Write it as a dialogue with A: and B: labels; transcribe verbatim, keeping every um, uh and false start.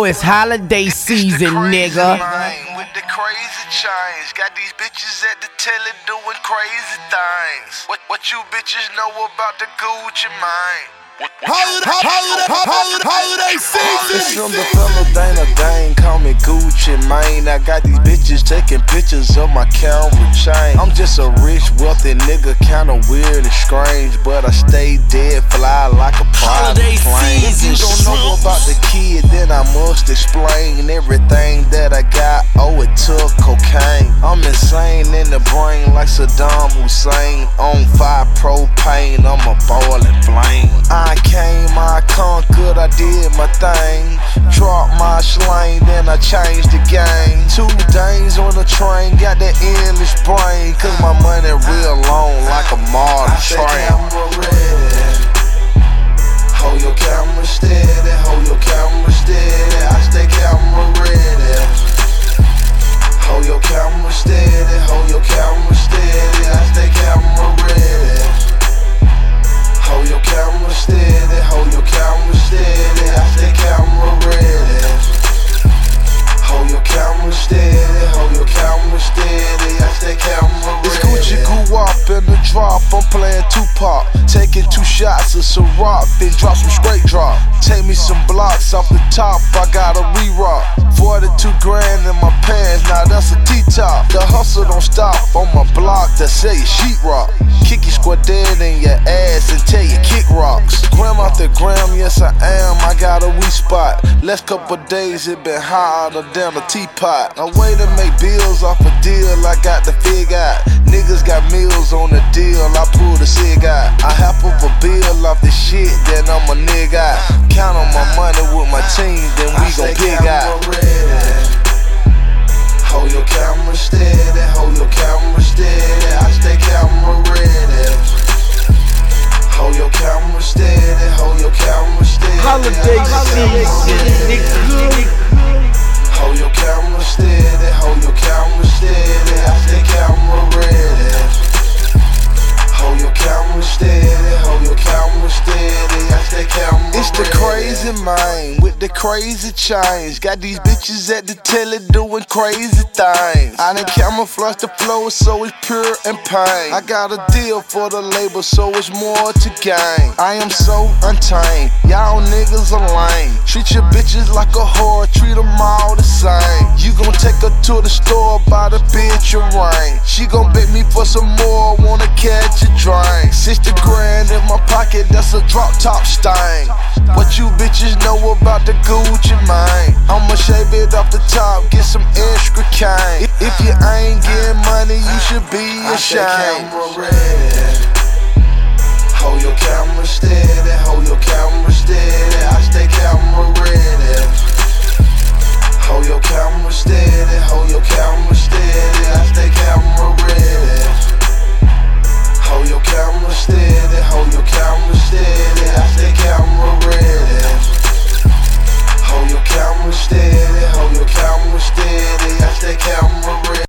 A: know it's holiday season, nigga.
B: With the crazy chains, got these bitches at the telly doing crazy things. What what you bitches know about the Gucci mane?
C: Holiday, holiday, holiday, holiday season.
B: It's from the fellow Dana Dane, call me Gucci Mane. I got these bitches taking pictures of my camera chain. I'm just a rich, wealthy nigga, kinda weird and strange, but I stay dead, fly like a private plane. If you don't know about the kid, then I must explain everything that I got. Oh, it took cocaine. I'm insane in the brain like Saddam Hussein. On fire propane, I'm a boiling flame. I came, I conquered, I did my thing. Dropped my slang, then I changed the game. Two days on the train, got that endless brain. Cause my money real long like a model train. Camera ready. Hold your camera steady, hold your camera steady. I stay camera ready. Hold your camera steady, hold your camera steady. I stay camera ready. Hold your camera steady, hold your camera steady. I stay camera ready. Hold your camera steady, hold your camera steady. I stay camera ready. It's Gucci Goo up in the drop, I'm playing Tupac. Taking two shots of Ciroc, then drop some straight drop. Take me some blocks off the top, I got a re-rock. forty-two grand in my pants, now that's a T-top. The hustle don't stop on my block, that say sheetrock. Kick your squad dead in your ass and tell you kick rocks. Gram after gram, yes I am, I got a weak spot. Last couple days it been hotter than a teapot. A way to make bills off a deal, I got the fig out. Niggas got meals on the deal, I pull the cig out. I half of a bill off the shit, then I'm a nigga. Count on my money with my team, then we gon' pig out. Hold your camera steady, hold your camera steady. I stay camera ready. Hold your camera steady, hold your camera steady.
A: Holiday season, nigga.
B: Hold your camera steady, hold your camera steady. I stay camera ready. Hold your camera steady, hold your camera steady. I stay camera ready. It's the crazy mind with the crazy chains. Got these bitches at the telly doing crazy things. I done camouflage the flow so it's pure and pain. I got a deal for the label so it's more to gain. I am so untamed, y'all niggas are lame. Treat your bitches like a whore, treat them all the same. You gon' take her to the store, buy the bitch a ring. She gon' beg me for some more, wanna catch a drink. sixty grand in my pocket, that's a drop top stain. What you bitches know about the Gucci mane? I'ma shave it off the top, get some extra cane. If you ain't getting money, you should be ashamed. I stay camera ready. Hold your camera steady, hold your camera steady. I stay camera ready. Hold your camera steady, hold your camera steady. I stay camera ready. Hold your camera steady, hold your camera